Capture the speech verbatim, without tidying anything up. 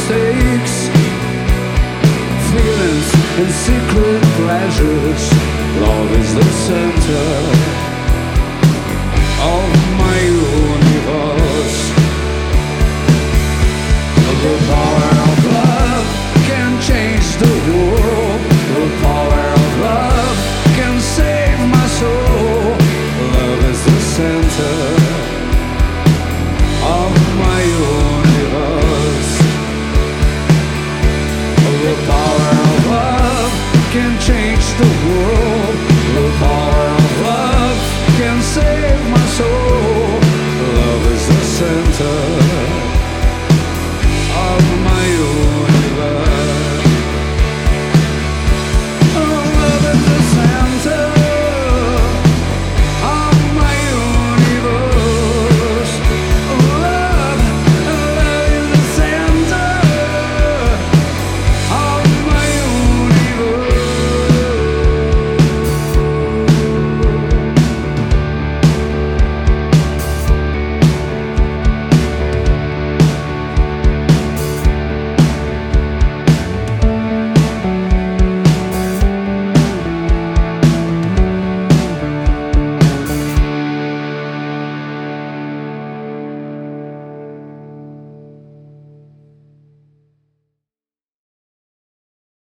mistakes, feelings and secret pleasures. Love is the center of my universe. The power of love can change the world. The power of love can save my soul. Love is the center of my universe. The power of love can change the world.